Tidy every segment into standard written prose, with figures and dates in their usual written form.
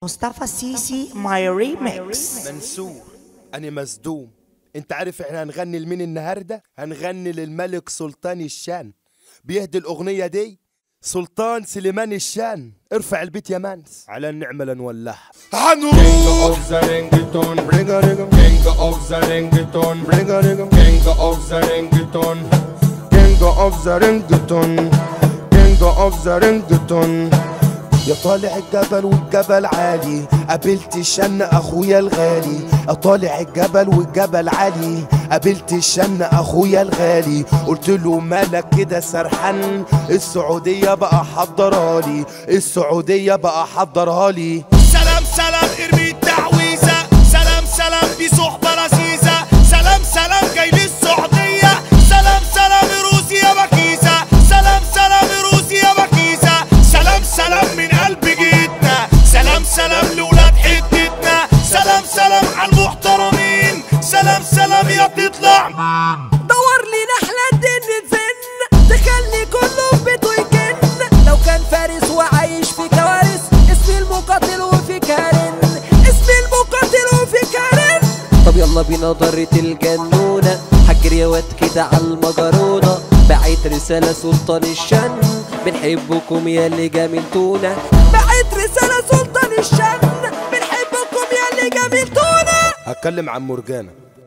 مصطفى السيسي ماي ريميكس. منسور أنا مصدوم. انت عارف احنا هنغني لمين النهارده؟ هنغني للملك سلطان الشان. بيهدي الاغنيه دي سلطان سليمان الشان. ارفع البيت يا مانس على النعمه لنولعها. هنروح King of the ringtone, bring a ring. King of the ringtone, bring a ring. King of the ringtone, King of the ringtone, King of the ringtone. يا طالع الجبل والجبل عالي، قابلت الشن اخويا الغالي. يا طالع الجبل والجبل عالي، قابلت الشن اخويا الغالي. قلت له مالك كده سرحان؟ السعوديه بقى حضرها لي، السعوديه بقى حضرها لي. سلام سلام ارمي التعويذه، سلام سلام دي صحبه لذيذه، سلام سلام جاي للسعوديه، سلام سلام روسيا بكيزه، سلام سلام روسيا بكيزه، سلام سلام من قلب جيتنا، سلام سلام لولاد حتتنا، سلام سلام على المحترمين، سلام سلام يا تطلع. دور لي نحلة الدين تزن، تخلي كله في بيته يكن. لو كان فارس وعايش في كوارث، اسمي المقاتل وفي كارن، اسمي المقاتل وفي كارن. طب يلا بينا ضرة الجنونة، حجر يا واد كده على المجرونة. بعت رسالة سلطان الشن، بنحبكم يا اللي جاملتونا. بعت رسالة سلطان الشن، بنحبكم يا اللي جاملتونا. هتكلم عن مرجانة.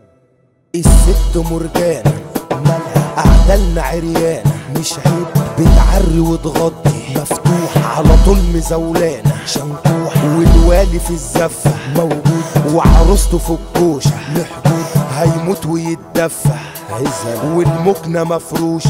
الست مرجانة مالها أعدالنا عريانة، مش عيب بتعري وتغطي، مفتوح على طول مزولانة، شنكوح والوالي في الزفة موجود، وعروسته في الكوشة محدود، هيموت ويتدفى والمكنة مفروشة.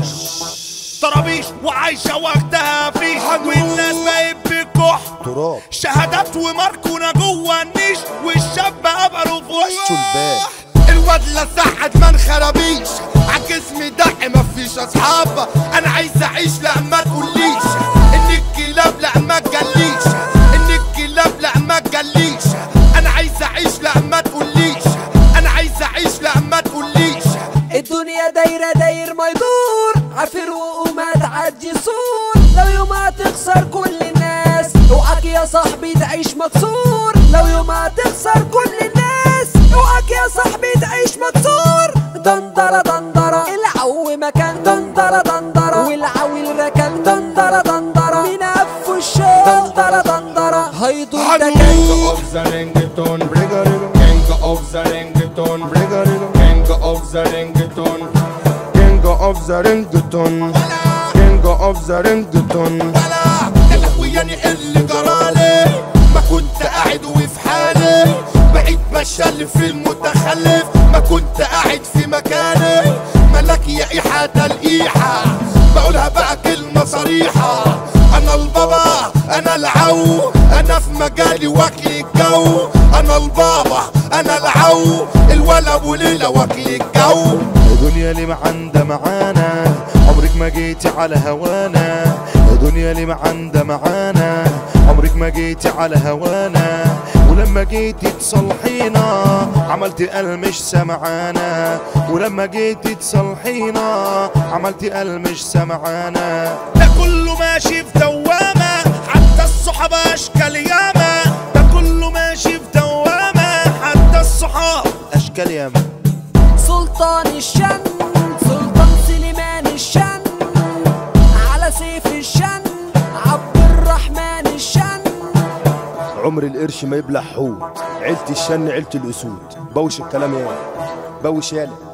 طرابيش وعايشه وقتها فيش، والناس بقت بالكح تراب، شهادات وماركونا جوه النيش، والشاب بقى له في وشه الباب. الواد لسعد ما انخربيش، عالجسم دق مفيش اصحاب. انا عايز اعيش لا ما تقوليش ان الكلاب لا ما تجليش، ان الكلاب لا ما تجليش. انا عايز اعيش لا ما تقوليش، انا عايز اعيش لا ما تقوليش. الدنيا دايرة داير ما يدور، عفر وما تعدي سور. لو يوم هتخسر كل الناس، اوعك يا صاحبي تعيش مكسور. لو يوم هتخسر كل الناس، اوعك يا صاحبي تعيش مكسور. دندرة دندرة العو مكان، دندرة دندرة والعو الركن، دندرة دندرة من قف الشام، دندرة دندرة هيدور ده كان. King of the ringtone, bring a ring. King of the ringtone, bring a ring. King of the ringtone, King of the ringtone, King of the ringtone. يا لهوياني اللي جرالي، ما كنت قاعد وفي حالي، بقيت بشل في المتخلف، ما كنت قاعد في مكاني. ملك يا إيحة الإيحة، بقولها بقى كلمة صريحة. أنا البابا أنا العو، أنا في مجالي واكل الجو. أنا البابا أنا العو، الولا أبو ليلى واكل الجو. دنيا اللي ما عندها معانا، عمرك ما جيتي على هوانا. دنيا اللي ما عندها معانا، عمرك ما جيتي على هوانا. ولما جيتي تصلحينا، عملتي قال مش سمعانا. ولما جيتي تصلحينا، عملتي قال مش سمعانا. ده كله ماشي في دوامة، حتى الصحاب أشكال ياما. ده كله ماشي في دوامة، حتى الصحاب اشكال ياما. سلطان الشن، سلطان سليمان الشن، على سيف الشن، عبد الرحمن الشن. عمر القرش ما يبلع حوت، عيلة الشن عيلة الأسود. بوش الكلام يا بوش يالا.